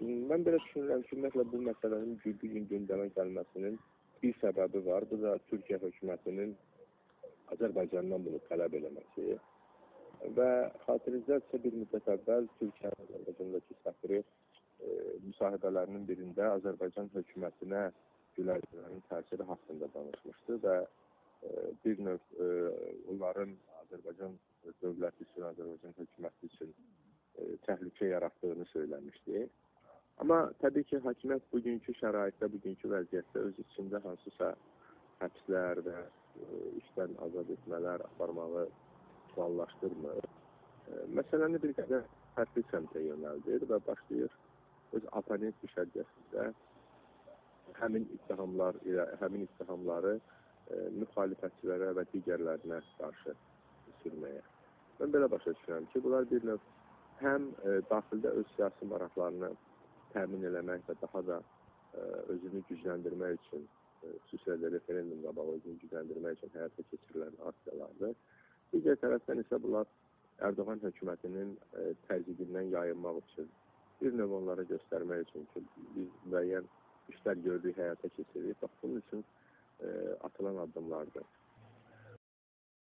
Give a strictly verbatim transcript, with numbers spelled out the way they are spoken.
mən belə düşünürəm ki, ümumiyyətlə bu məsələnin bu gün gündəmə gəlməsinin bir səbəbi var. Bu da Türkiyə hökumətinin Azərbaycandan bunu tələb eləməsi. Və xatirinizdə bir müddət əvvəl Türkiyə Azərbaycandakı səfiri e, müsahibələrinin birində Azərbaycan hökumətinə gülərlərin təsiri haqqında danışmışdı və e, bir növ e, onların Azərbaycan dövləti üçün, Azərbaycan hökuməti üçün e, təhlükə yaratdığını söyləmişdi. Amma təbii ki, hakimiyyət bugünkü şəraitdə, bugünkü vəziyyətdə öz içində hansısa həbslər və e, işdən azad etmələr aparmağı planlaşdırmır. E, məsələni bir qədər fərqli səmtə yönəldir və başlayır öz oponent düşərgəsində həmin ittihamlar ilə, həmin ittihamları e, müxalifətçilərə və digərlərinə qarşı sürməyə. Mən belə başa düşürəm ki, bunlar bir növ həm e, daxildə öz siyasi maraqlarını təmin eləmək və daha da e, özünü gücləndirmək üçün, e, xüsusilə referendum qabağı özünü gücləndirmək üçün həyata keçirilən aksiyalardır. Digər tərəfdən isə bunlar Erdoğan hökumətinin e, təzyiqindən yayınmaq üçün, bir növ onlara göstərmək üçün ki, biz müəyyən işlər gördük, həyata keçiririk. Bax, bunun üçün e, atılan addımlardır.